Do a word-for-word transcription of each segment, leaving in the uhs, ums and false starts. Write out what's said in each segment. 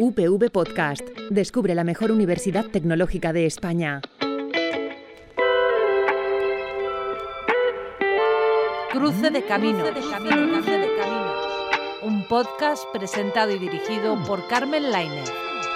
U P V Podcast. Descubre la mejor universidad tecnológica de España. Cruce de Caminos. Cruce de Caminos. Cruce de Caminos. Un podcast presentado y dirigido por Carmen Lainez.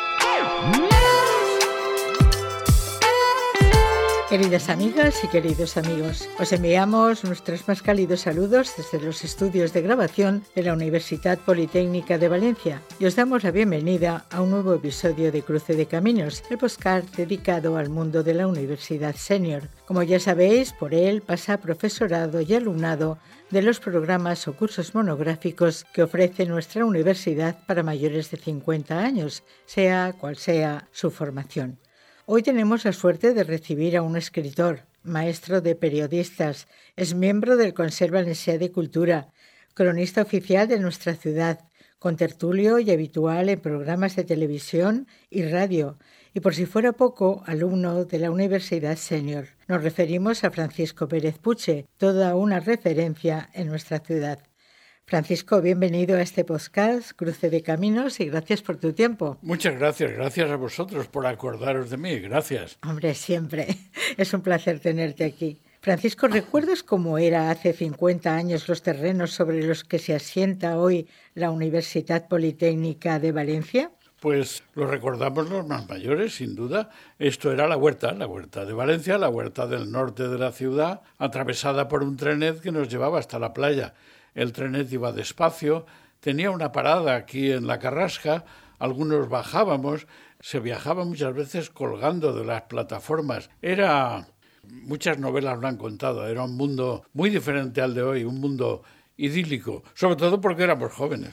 Queridas amigas y queridos amigos, os enviamos nuestros más cálidos saludos desde los estudios de grabación de la Universidad Politécnica de Valencia y os damos la bienvenida a un nuevo episodio de Cruce de Caminos, el podcast dedicado al mundo de la Universidad Senior. Como ya sabéis, por él pasa profesorado y alumnado de los programas o cursos monográficos que ofrece nuestra universidad para mayores de cincuenta años, sea cual sea su formación. Hoy tenemos la suerte de recibir a un escritor, maestro de periodistas, es miembro del Consell Valencià de Cultura, cronista oficial de nuestra ciudad, contertulio y habitual en programas de televisión y radio, y por si fuera poco, alumno de la Universidad Senior. Nos referimos a Francisco Pérez Puche, toda una referencia en nuestra ciudad. Francisco, bienvenido a este podcast, Cruce de Caminos, y gracias por tu tiempo. Muchas gracias, gracias a vosotros por acordaros de mí, gracias. Hombre, siempre, es un placer tenerte aquí. Francisco, ¿recuerdas cómo era hace cincuenta años los terrenos sobre los que se asienta hoy la Universidad Politécnica de Valencia? Pues lo recordamos los más mayores, sin duda. Esto era la huerta, la huerta de Valencia, la huerta del norte de la ciudad, atravesada por un trenet que nos llevaba hasta la playa. El trenet iba despacio, tenía una parada aquí en la Carrasca, algunos bajábamos, se viajaba muchas veces colgando de las plataformas. Era, muchas novelas lo han contado, era un mundo muy diferente al de hoy, un mundo idílico, sobre todo porque éramos jóvenes.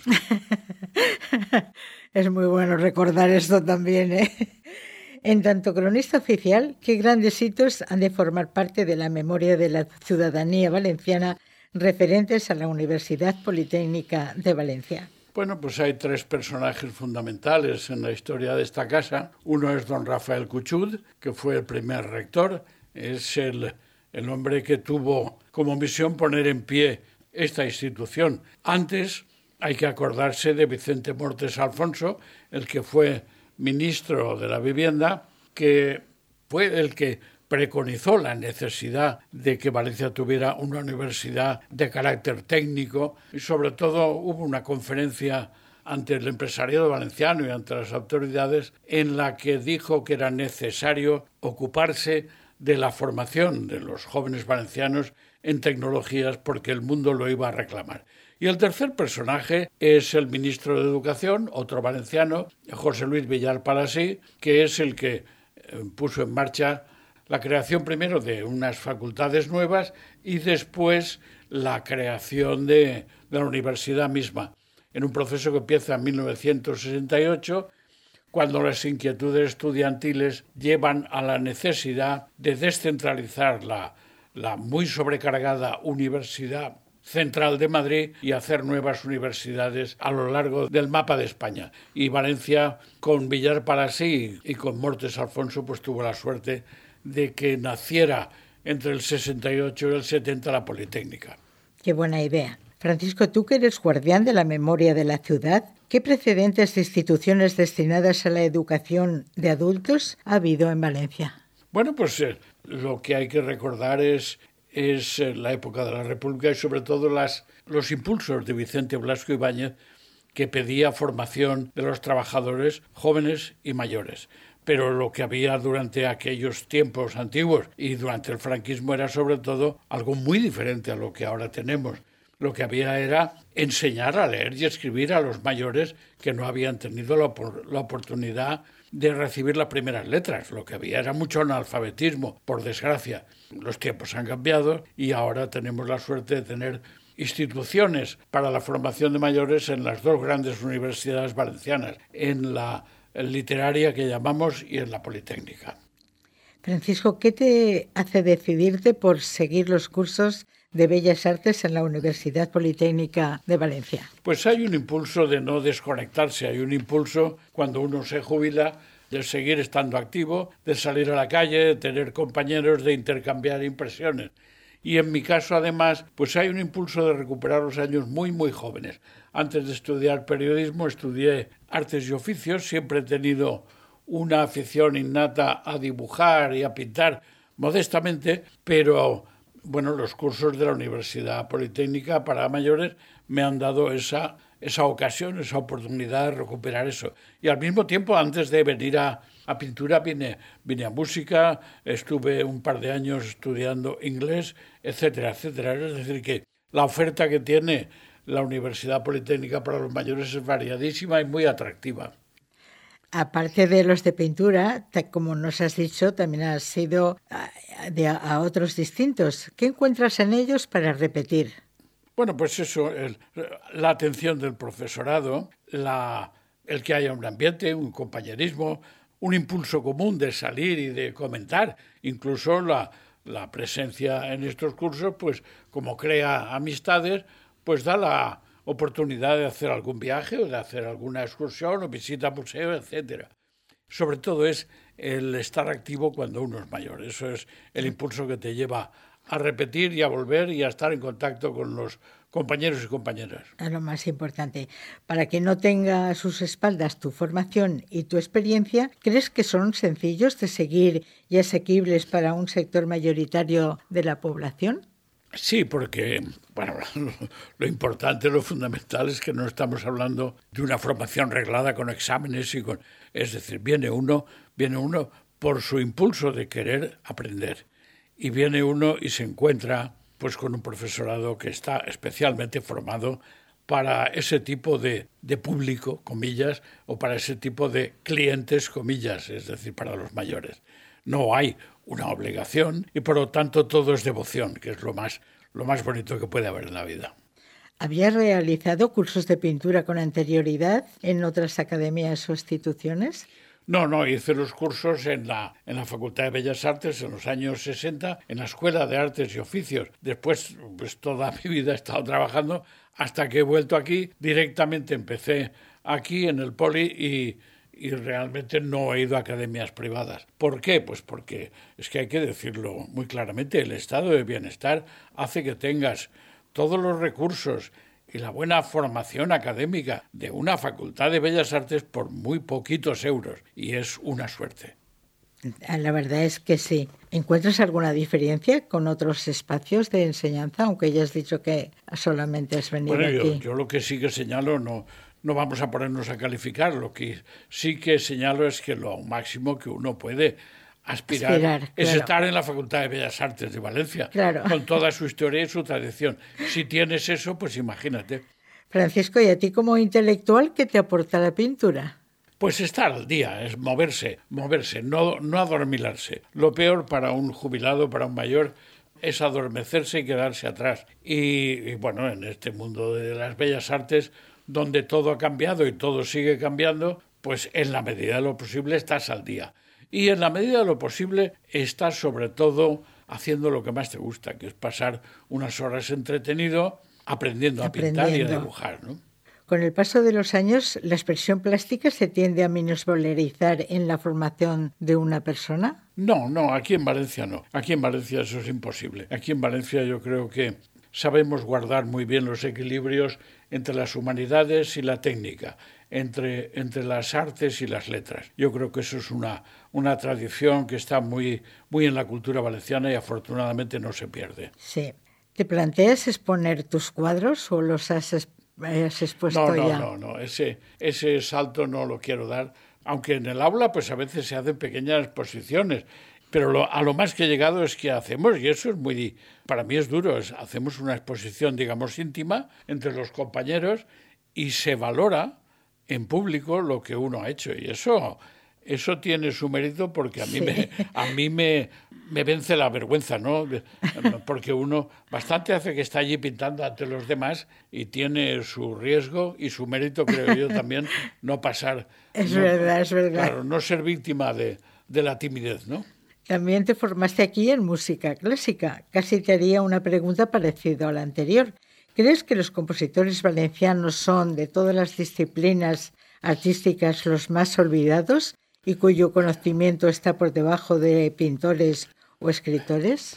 Es muy bueno recordar esto también, ¿eh? En tanto cronista oficial, ¿qué grandes hitos han de formar parte de la memoria de la ciudadanía valenciana referentes a la Universidad Politécnica de Valencia? Bueno, pues hay tres personajes fundamentales en la historia de esta casa. Uno es don Rafael Cuchud, que fue el primer rector. Es el, el hombre que tuvo como misión poner en pie esta institución. Antes hay que acordarse de Vicente Mortes Alfonso, el que fue ministro de la Vivienda, que fue el que preconizó la necesidad de que Valencia tuviera una universidad de carácter técnico y sobre todo hubo una conferencia ante el empresariado valenciano y ante las autoridades en la que dijo que era necesario ocuparse de la formación de los jóvenes valencianos en tecnologías porque el mundo lo iba a reclamar. Y el tercer personaje es el ministro de Educación, otro valenciano, José Luis Villar Palasí, que es el que puso en marcha la creación primero de unas facultades nuevas y después la creación de, de la universidad misma, en un proceso que empieza en mil novecientos sesenta y ocho, cuando las inquietudes estudiantiles llevan a la necesidad de descentralizar la, la muy sobrecargada Universidad Central de Madrid y hacer nuevas universidades a lo largo del mapa de España. Y Valencia, con Villar Palasí y con Mortes Alfonso, pues tuvo la suerte de que naciera entre el sesenta y ocho y el setenta la Politécnica. Qué buena idea. Francisco, tú que eres guardián de la memoria de la ciudad, ¿qué precedentes de instituciones destinadas a la educación de adultos ha habido en Valencia? Bueno, pues eh, lo que hay que recordar es, es eh, la época de la República y sobre todo las, los impulsos de Vicente Blasco Ibáñez, que pedía formación de los trabajadores jóvenes y mayores. Pero lo que había durante aquellos tiempos antiguos y durante el franquismo era sobre todo algo muy diferente a lo que ahora tenemos. Lo que había era enseñar a leer y escribir a los mayores que no habían tenido la, la oportunidad de recibir las primeras letras. Lo que había era mucho analfabetismo, por desgracia. Los tiempos han cambiado y ahora tenemos la suerte de tener instituciones para la formación de mayores en las dos grandes universidades valencianas, en la literaria que llamamos y en la Politécnica. Francisco, ¿qué te hace decidirte por seguir los cursos de Bellas Artes en la Universidad Politécnica de Valencia? Pues hay un impulso de no desconectarse, hay un impulso cuando uno se jubila de seguir estando activo, de salir a la calle, de tener compañeros, de intercambiar impresiones. Y en mi caso, además, pues hay un impulso de recuperar los años muy, muy jóvenes. Antes de estudiar periodismo, estudié artes y oficios. Siempre he tenido una afición innata a dibujar y a pintar, modestamente, pero, bueno, los cursos de la Universidad Politécnica para mayores me han dado esa, esa ocasión, esa oportunidad de recuperar eso. Y al mismo tiempo, antes de venir a, a pintura, vine, vine a música, estuve un par de años estudiando inglés, etcétera, etcétera. Es decir, que la oferta que tiene la Universidad Politécnica para los mayores es variadísima y muy atractiva. Aparte de los de pintura, como nos has dicho, también has ido a, de, a otros distintos. ¿Qué encuentras en ellos para repetir? Bueno, pues eso, el, la atención del profesorado, la, el que haya un ambiente, un compañerismo, un impulso común de salir y de comentar, incluso la, la presencia en estos cursos, pues como crea amistades, pues da la oportunidad de hacer algún viaje o de hacer alguna excursión o visita a museo, etcétera. Sobre todo es el estar activo cuando uno es mayor. Eso es el impulso que te lleva a repetir y a volver y a estar en contacto con los compañeros y compañeras. Es lo más importante. Para que no tenga a sus espaldas tu formación y tu experiencia, ¿crees que son sencillos de seguir y asequibles para un sector mayoritario de la población? Sí, porque, bueno, lo importante, lo fundamental es que no estamos hablando de una formación reglada con exámenes y con, es decir, viene uno, viene uno por su impulso de querer aprender y viene uno y se encuentra, pues, con un profesorado que está especialmente formado para ese tipo de, de público, comillas, o para ese tipo de clientes, comillas, es decir, para los mayores. No hay una obligación y por lo tanto todo es devoción, que es lo más, lo más bonito que puede haber en la vida. ¿Habías realizado cursos de pintura con anterioridad en otras academias o instituciones? No, no, hice los cursos en la, en la Facultad de Bellas Artes en los años sesenta, en la Escuela de Artes y Oficios. Después, pues toda mi vida he estado trabajando hasta que he vuelto aquí. Directamente empecé aquí en el Poli y... y realmente no he ido a academias privadas. ¿Por qué? Pues porque es que hay que decirlo muy claramente, el estado de bienestar hace que tengas todos los recursos y la buena formación académica de una facultad de Bellas Artes por muy poquitos euros, y es una suerte. La verdad es que sí. ¿Encuentras alguna diferencia con otros espacios de enseñanza, aunque ya has dicho que solamente has venido bueno, aquí? Yo, yo lo que sí que señalo, no... No vamos a ponernos a calificar, lo que sí que señalo es que lo máximo que uno puede aspirar, aspirar es claro. estar en la Facultad de Bellas Artes de Valencia, claro. con toda su historia y su tradición. Si tienes eso, pues imagínate. Francisco, ¿y a ti como intelectual qué te aporta la pintura? Pues estar al día, es moverse, moverse, no, no adormilarse. Lo peor para un jubilado, para un mayor, es adormecerse y quedarse atrás. Y, y bueno, en este mundo de las bellas artes, donde todo ha cambiado y todo sigue cambiando, pues en la medida de lo posible estás al día. Y en la medida de lo posible estás sobre todo haciendo lo que más te gusta, que es pasar unas horas entretenido aprendiendo a pintar y a dibujar, ¿no? Con el paso de los años, ¿la expresión plástica se tiende a minusvalorizar en la formación de una persona? No, no, aquí en Valencia no. Aquí en Valencia eso es imposible. Aquí en Valencia yo creo que sabemos guardar muy bien los equilibrios entre las humanidades y la técnica, entre, entre las artes y las letras. Yo creo que eso es una, una tradición que está muy, muy en la cultura valenciana y afortunadamente no se pierde. Sí. ¿Te planteas exponer tus cuadros o los has, has expuesto no, no, ya? No, no, no, ese, ese salto no lo quiero dar, aunque en el aula pues a veces se hacen pequeñas exposiciones. Pero lo, a lo más que he llegado es que hacemos, y eso es muy, para mí es duro, es, hacemos una exposición, digamos, íntima entre los compañeros y se valora en público lo que uno ha hecho. Y eso, eso tiene su mérito porque a mí, sí. me, a mí me, me vence la vergüenza, ¿no? Porque uno bastante hace que está allí pintando ante los demás y tiene su riesgo y su mérito, creo yo, también no pasar. Es no, verdad, es verdad. Claro, no ser víctima de, de la timidez, ¿no? También te formaste aquí en música clásica. Casi te haría una pregunta parecida a la anterior. ¿Crees que los compositores valencianos son, de todas las disciplinas artísticas, los más olvidados y cuyo conocimiento está por debajo de pintores o escritores?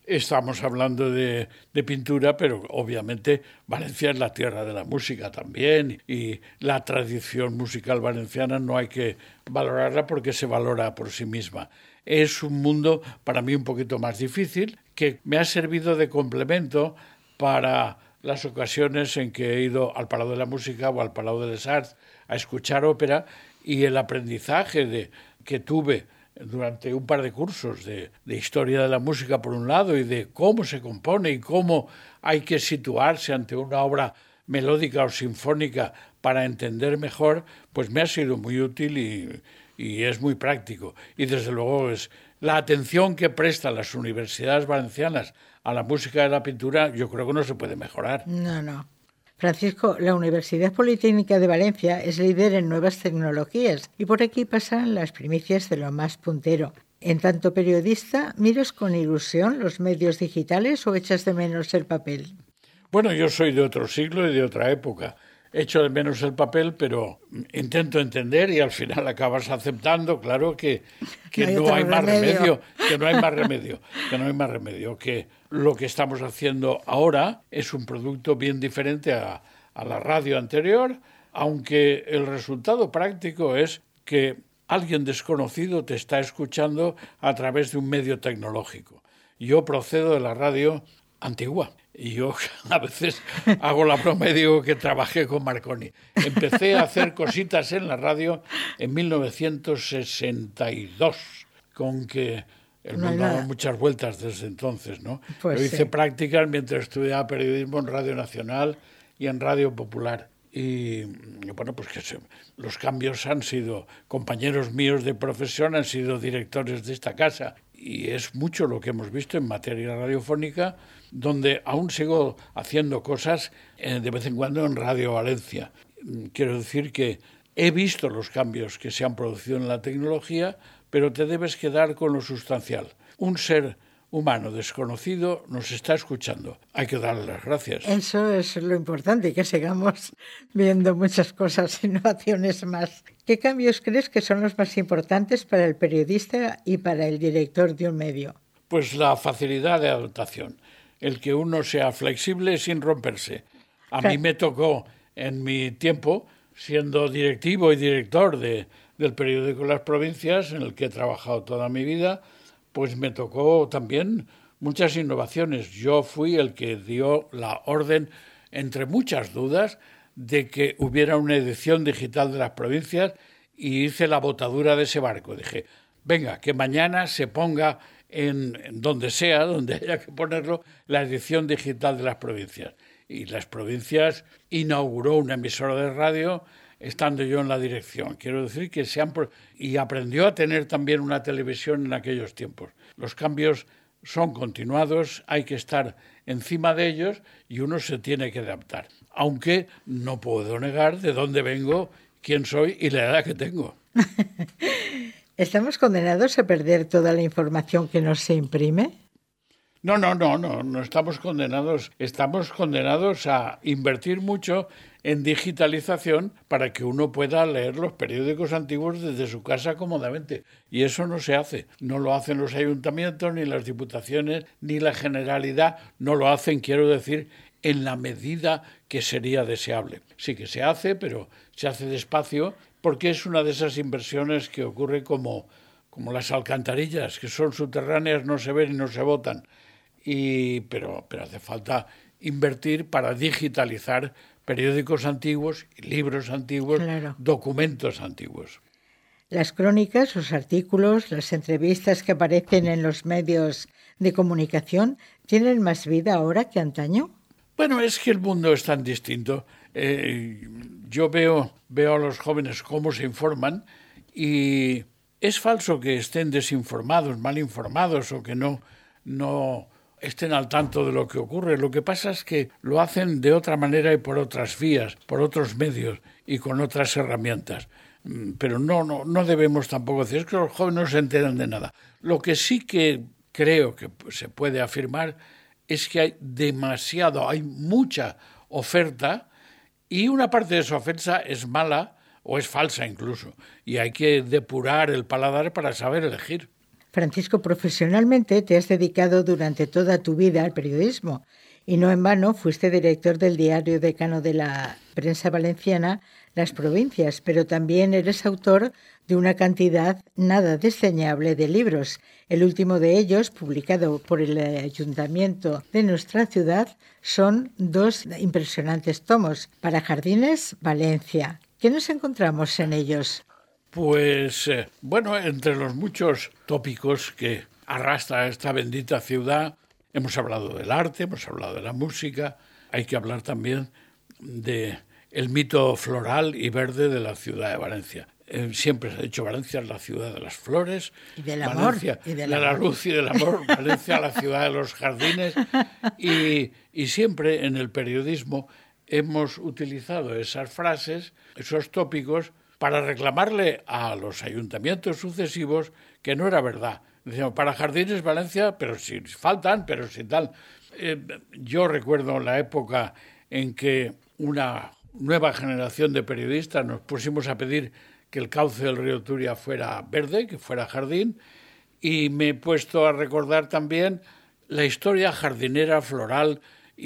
Estamos hablando de, de pintura, pero obviamente Valencia es la tierra de la música también, y la tradición musical valenciana no hay que valorarla porque se valora por sí misma. Es un mundo para mí un poquito más difícil, que me ha servido de complemento para las ocasiones en que he ido al Palau de la Música o al Palau de les Arts a escuchar ópera, y el aprendizaje de, que tuve durante un par de cursos de, de historia de la música por un lado, y de cómo se compone y cómo hay que situarse ante una obra melódica o sinfónica para entender mejor, pues me ha sido muy útil y, y es muy práctico. Y desde luego es la atención que prestan las universidades valencianas a la música y la pintura, yo creo que no se puede mejorar. No, no. Francisco, la Universidad Politécnica de Valencia es líder en nuevas tecnologías y por aquí pasan las primicias de lo más puntero. En tanto periodista, ¿miras con ilusión los medios digitales o echas de menos el papel? Bueno, yo soy de otro siglo y de otra época. Echo de menos el papel, pero intento entender y al final acabas aceptando, claro, que, que no, hay, no hay más remedio. remedio, que no hay más remedio, que no hay más remedio, que lo que estamos haciendo ahora es un producto bien diferente a, a la radio anterior, aunque el resultado práctico es que alguien desconocido te está escuchando a través de un medio tecnológico. Yo procedo de la radio antigua. Y yo a veces hago la broma y digo que trabajé con Marconi. Empecé a hacer cositas en la radio en mil novecientos sesenta y dos, con que el mundo daba muchas vueltas desde entonces, ¿no? Pues yo hice sí. prácticas mientras estudiaba periodismo en Radio Nacional y en Radio Popular. Y bueno, pues que se, los cambios han sido, compañeros míos de profesión han sido directores de esta casa. Y es mucho lo que hemos visto en materia radiofónica, donde aún sigo haciendo cosas eh, de vez en cuando en Radio Valencia. Quiero decir que he visto los cambios que se han producido en la tecnología, pero te debes quedar con lo sustancial. Un ser humano desconocido nos está escuchando. Hay que darle las gracias. Eso es lo importante, que sigamos viendo muchas cosas, innovaciones más. ¿Qué cambios crees que son los más importantes para el periodista y para el director de un medio? Pues la facilidad de adaptación, el que uno sea flexible sin romperse. A claro. mí me tocó en mi tiempo, siendo directivo y director de, del periódico Las Provincias, en el que he trabajado toda mi vida, pues me tocó también muchas innovaciones. Yo fui el que dio la orden, entre muchas dudas, de que hubiera una edición digital de Las Provincias, y hice la botadura de ese barco. Dije, venga, que mañana se ponga en, en donde sea, donde haya que ponerlo, la edición digital de Las Provincias. Y Las Provincias inauguró una emisora de radio estando yo en la dirección. Quiero decir que se han... Y aprendió a tener también una televisión en aquellos tiempos. Los cambios son continuados, hay que estar encima de ellos y uno se tiene que adaptar. Aunque no puedo negar de dónde vengo, quién soy y la edad que tengo. ¿Estamos condenados a perder toda la información que nos se imprime? No, no, no, no, no estamos condenados. Estamos condenados a invertir mucho en digitalización para que uno pueda leer los periódicos antiguos desde su casa cómodamente. Y eso no se hace. No lo hacen los ayuntamientos, ni las diputaciones, ni la Generalidad. No lo hacen, quiero decir, en la medida que sería deseable. Sí que se hace, pero se hace despacio, porque es una de esas inversiones que ocurre como, como las alcantarillas, que son subterráneas, no se ven y no se botan. Y, pero, pero hace falta invertir para digitalizar periódicos antiguos, libros antiguos, claro. documentos antiguos. Las crónicas, los artículos, las entrevistas que aparecen en los medios de comunicación, ¿tienen más vida ahora que antaño? Bueno, es que el mundo es tan distinto. Eh, yo veo, veo a los jóvenes cómo se informan y es falso que estén desinformados, mal informados o que no... no estén al tanto de lo que ocurre. Lo que pasa es que lo hacen de otra manera y por otras vías, por otros medios y con otras herramientas. Pero no, no, no debemos tampoco decir, es que los jóvenes no se enteran de nada. Lo que sí que creo que se puede afirmar es que hay demasiado, hay mucha oferta y una parte de esa oferta es mala o es falsa incluso. Y hay que depurar el paladar para saber elegir. Francisco, profesionalmente te has dedicado durante toda tu vida al periodismo y no en vano fuiste director del diario decano de la prensa valenciana, Las Provincias, pero también eres autor de una cantidad nada desdeñable de libros. El último de ellos, publicado por el ayuntamiento de nuestra ciudad, son dos impresionantes tomos, Para Jardines, Valencia. ¿Qué nos encontramos en ellos? Pues, eh, bueno, entre los muchos tópicos que arrastra esta bendita ciudad, hemos hablado del arte, hemos hablado de la música, hay que hablar también de el mito floral y verde de la ciudad de Valencia. Eh, siempre se ha dicho Valencia es la ciudad de las flores, y del amor, Valencia y del de amor. La luz y del amor, Valencia la ciudad de los jardines, y, y siempre en el periodismo hemos utilizado esas frases, esos tópicos, para reclamarle a los ayuntamientos sucesivos que no era verdad. Decíamos, para Jardines Valencia, pero si faltan, pero si tal. Eh, yo recuerdo la época en que una nueva generación de periodistas nos pusimos a pedir que el cauce del río Turia fuera verde, que fuera jardín, y me he puesto a recordar también la historia jardinera, floral,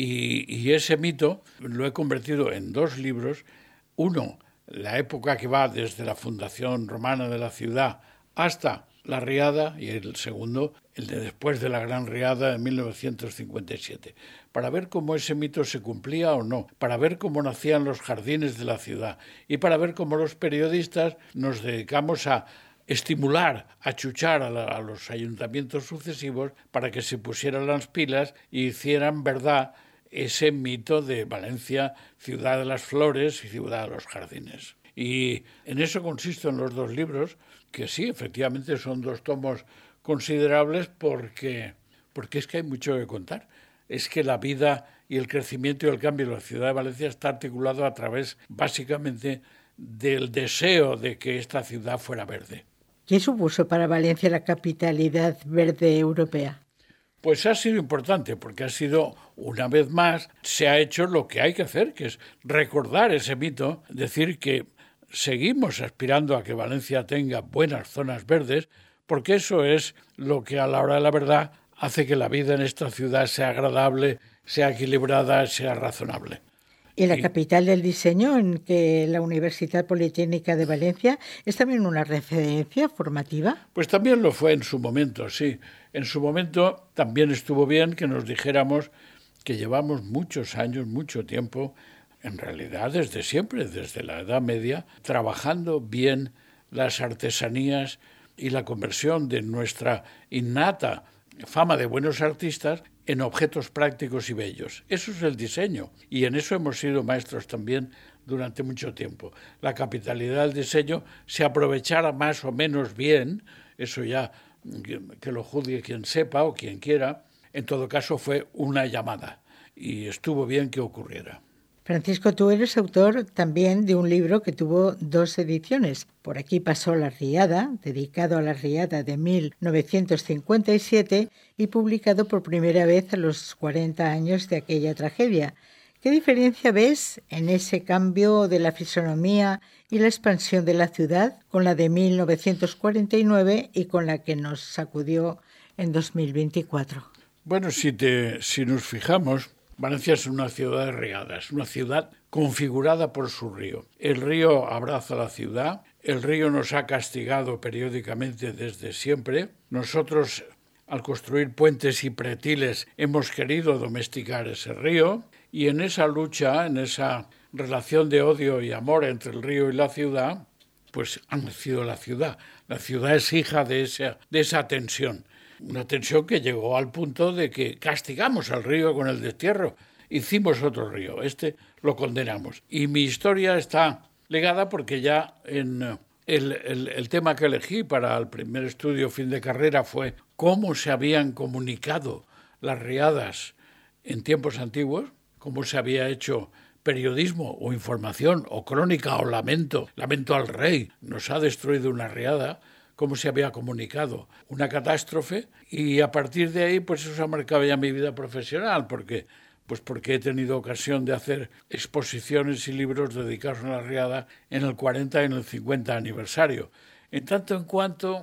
y, y ese mito lo he convertido en dos libros. Uno, la época que va desde la fundación romana de la ciudad hasta la riada, y el segundo, el de después de la gran riada de mil novecientos cincuenta y siete, para ver cómo ese mito se cumplía o no, para ver cómo nacían los jardines de la ciudad y para ver cómo los periodistas nos dedicamos a estimular, a chuchar a, la, a los ayuntamientos sucesivos para que se pusieran las pilas y hicieran verdad ese mito de Valencia, ciudad de las flores y ciudad de los jardines. Y en eso consisten los dos libros, que sí, efectivamente son dos tomos considerables porque, porque es que hay mucho que contar. Es que la vida y el crecimiento y el cambio de la ciudad de Valencia está articulado a través, básicamente, del deseo de que esta ciudad fuera verde. ¿Qué supuso para Valencia la capitalidad verde europea? Pues ha sido importante, porque ha sido, una vez más, se ha hecho lo que hay que hacer, que es recordar ese mito, decir que seguimos aspirando a que Valencia tenga buenas zonas verdes, porque eso es lo que a la hora de la verdad hace que la vida en esta ciudad sea agradable, sea equilibrada, sea razonable. Y la capital del diseño, en que la Universidad Politécnica de Valencia es también una referencia formativa. Pues también lo fue en su momento, sí. En su momento también estuvo bien que nos dijéramos que llevamos muchos años, mucho tiempo, en realidad desde siempre, desde la Edad Media, trabajando bien las artesanías y la conversión de nuestra innata fama de buenos artistas en objetos prácticos y bellos. Eso es el diseño, y en eso hemos sido maestros también durante mucho tiempo. La capitalidad del diseño se aprovechara más o menos bien, eso ya que, que lo juzgue quien sepa o quien quiera, en todo caso fue una llamada, y estuvo bien que ocurriera. Francisco, tú eres autor también de un libro que tuvo dos ediciones. Por aquí pasó La Riada, dedicado a la Riada de mil novecientos cincuenta y siete y publicado por primera vez a los cuarenta años de aquella tragedia. ¿Qué diferencia ves en ese cambio de la fisonomía y la expansión de la ciudad con la de mil novecientos cuarenta y nueve y con la que nos sacudió en dos mil veinticuatro? Bueno, si, te, si nos fijamos, Valencia es una ciudad de riadas, una ciudad configurada por su río. El río abraza la ciudad, el río nos ha castigado periódicamente desde siempre. Nosotros, al construir puentes y pretiles, hemos querido domesticar ese río, y en esa lucha, en esa relación de odio y amor entre el río y la ciudad, pues ha nacido la ciudad. La ciudad es hija de esa, de esa tensión. Una tensión que llegó al punto de que castigamos al río con el destierro. Hicimos otro río, este lo condenamos. Y mi historia está legada porque ya en el, el, el tema que elegí para el primer estudio fin de carrera fue cómo se habían comunicado las riadas en tiempos antiguos, cómo se había hecho periodismo o información o crónica o lamento. Lamento al rey, nos ha destruido una riada. Cómo se había comunicado una catástrofe, y a partir de ahí pues eso ha marcado ya mi vida profesional, porque, pues porque he tenido ocasión de hacer exposiciones y libros dedicados a la riada en el cuarenta y en el cincuenta aniversario. En tanto en cuanto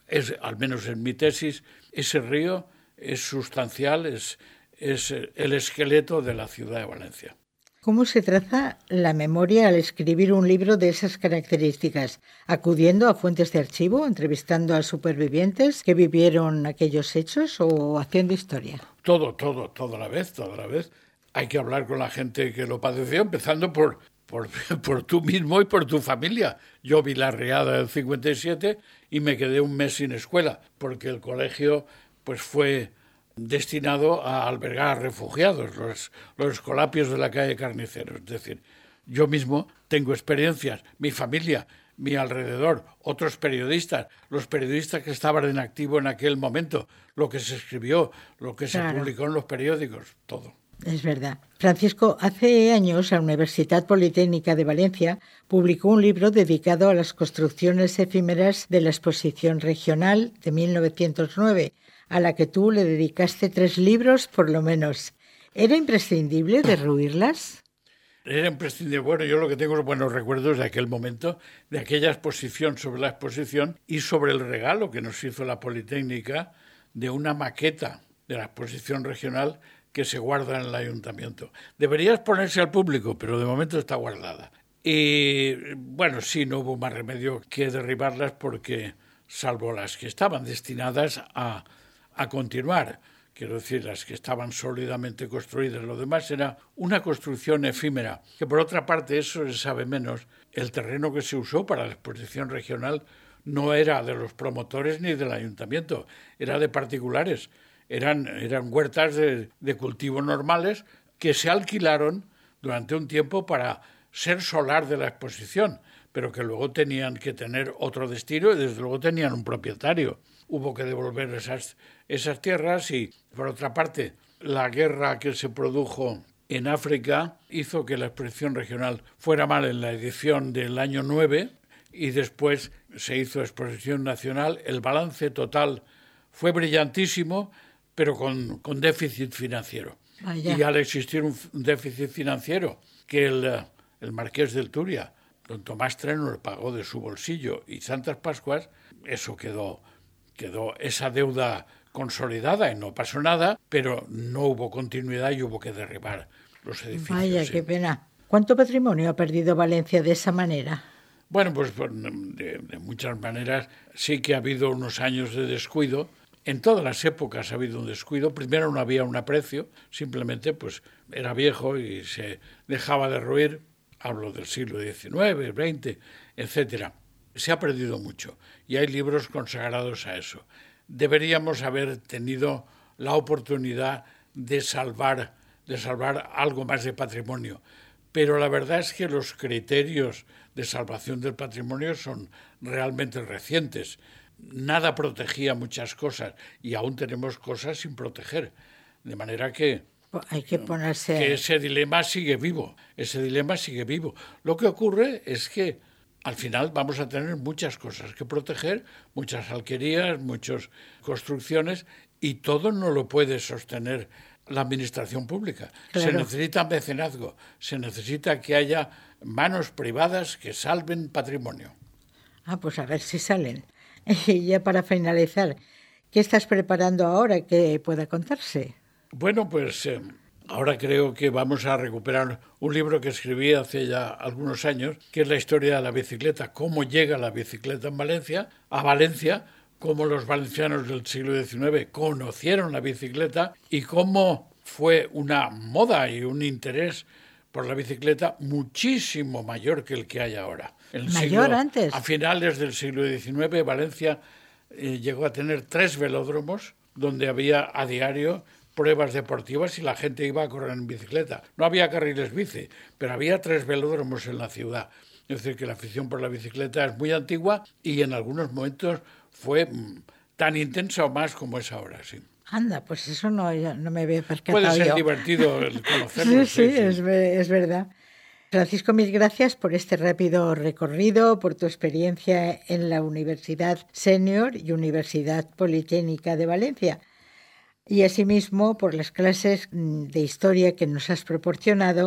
es, al menos en mi tesis, ese río es sustancial, es, es el esqueleto de la ciudad de Valencia. ¿Cómo se traza la memoria al escribir un libro de esas características? ¿Acudiendo a fuentes de archivo, entrevistando a supervivientes que vivieron aquellos hechos o haciendo historia? Todo, todo, toda la vez, toda la vez. Hay que hablar con la gente que lo padeció, empezando por, por, por tú mismo y por tu familia. Yo vi la riada del cincuenta y siete y me quedé un mes sin escuela, porque el colegio pues fue destinado a albergar a refugiados, los, los escolapios de la calle Carnicero. Es decir, yo mismo tengo experiencias, mi familia, mi alrededor, otros periodistas, los periodistas que estaban en activo en aquel momento, lo que se escribió, lo que se Claro. publicó en los periódicos, todo. Es verdad. Francisco, hace años la Universidad Politécnica de Valencia publicó un libro dedicado a las construcciones efímeras de la Exposición Regional de mil novecientos nueve, a la que tú le dedicaste tres libros por lo menos. ¿Era imprescindible derruirlas? Era imprescindible. Bueno, yo lo que tengo son buenos recuerdos de aquel momento, de aquella exposición sobre la exposición y sobre el regalo que nos hizo la Politécnica de una maqueta de la exposición regional que se guarda en el ayuntamiento. Debería exponerse al público, pero de momento está guardada. Y bueno, sí, no hubo más remedio que derribarlas porque, salvo las que estaban destinadas a, a continuar, quiero decir, las que estaban sólidamente construidas, lo demás era una construcción efímera, que por otra parte, eso se sabe menos, el terreno que se usó para la exposición regional no era de los promotores ni del ayuntamiento, era de particulares. Eran, eran huertas de, de cultivo normales que se alquilaron durante un tiempo para ser solar de la exposición, pero que luego tenían que tener otro destino y desde luego tenían un propietario. Hubo que devolver esas, esas tierras y, por otra parte, la guerra que se produjo en África hizo que la exposición regional fuera mal en la edición del año nueve y después se hizo exposición nacional. El balance total fue brillantísimo, pero con, con déficit financiero. Vaya. Y al existir un, un déficit financiero que el, el marqués del Turia, don Tomás Trenor, pagó de su bolsillo y Santas Pascuas, eso quedó, quedó esa deuda consolidada y no pasó nada, pero no hubo continuidad y hubo que derribar los edificios. Vaya, sí. qué pena. ¿Cuánto patrimonio ha perdido Valencia de esa manera? Bueno, pues de, de muchas maneras sí que ha habido unos años de descuido. En todas las épocas ha habido un descuido. Primero no había un aprecio, simplemente pues era viejo y se dejaba derruir. Hablo del siglo diecinueve, veinte, etcétera. Se ha perdido mucho y hay libros consagrados a eso. Deberíamos haber tenido la oportunidad de salvar, de salvar algo más de patrimonio. Pero la verdad es que los criterios de salvación del patrimonio son realmente recientes. Nada protegía muchas cosas y aún tenemos cosas sin proteger. De manera que, Hay que ponerse... que ese dilema sigue vivo. Ese dilema sigue vivo. Lo que ocurre es que al final vamos a tener muchas cosas que proteger, muchas alquerías, muchas construcciones, y todo no lo puede sostener la administración pública. Claro. Se necesita mecenazgo, se necesita que haya manos privadas que salven patrimonio. Ah, pues a ver si salen. Y ya para finalizar, ¿qué estás preparando ahora que pueda contarse? Bueno, pues eh, ahora creo que vamos a recuperar un libro que escribí hace ya algunos años, que es la historia de la bicicleta, cómo llega la bicicleta en Valencia, a Valencia, cómo los valencianos del siglo diecinueve conocieron la bicicleta y cómo fue una moda y un interés por la bicicleta muchísimo mayor que el que hay ahora. En el Mayor siglo, antes. A finales del siglo diecinueve, Valencia eh, llegó a tener tres velódromos donde había a diario pruebas deportivas y la gente iba a correr en bicicleta. No había carriles bici, pero había tres velódromos en la ciudad. Es decir, que la afición por la bicicleta es muy antigua y en algunos momentos fue mm, tan intensa o más como es ahora, sí. Anda, pues eso no, no me había percatado Puede ser yo. divertido el conocerlo. Sí, sí, sí. Es, es verdad. Francisco, mil gracias por este rápido recorrido, por tu experiencia en la Universidad Senior y Universidad Politécnica de Valencia. Y asimismo por las clases de historia que nos has proporcionado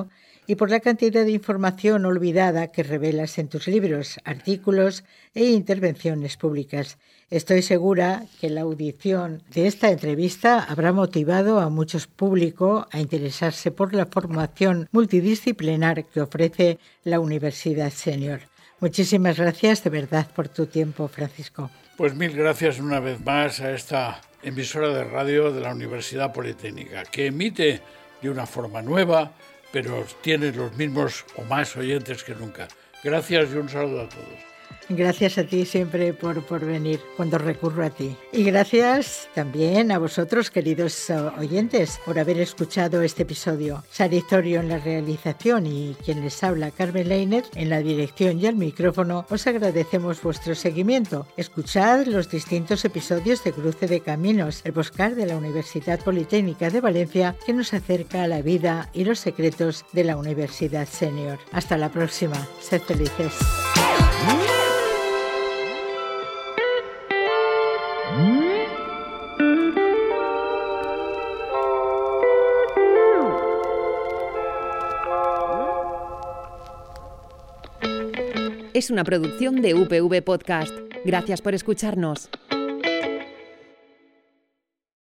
y por la cantidad de información olvidada que revelas en tus libros, artículos e intervenciones públicas. Estoy segura que la audición de esta entrevista habrá motivado a muchos público a interesarse por la formación multidisciplinar que ofrece la Universidad Senior. Muchísimas gracias de verdad por tu tiempo, Francisco. Pues mil gracias una vez más a esta emisora de radio de la Universidad Politécnica, que emite de una forma nueva, pero tiene los mismos o más oyentes que nunca. Gracias y un saludo a todos. Gracias a ti siempre por, por venir cuando recurro a ti. Y gracias también a vosotros, queridos oyentes, por haber escuchado este episodio. Sari Zorio en la realización y quien les habla, Carmen Leiner, en la dirección y al micrófono, os agradecemos vuestro seguimiento. Escuchad los distintos episodios de Cruce de Caminos, el podcast de la Universidad Politécnica de Valencia, que nos acerca a la vida y los secretos de la Universidad Senior. Hasta la próxima. Sed felices. Es una producción de U P V Podcast. Gracias por escucharnos.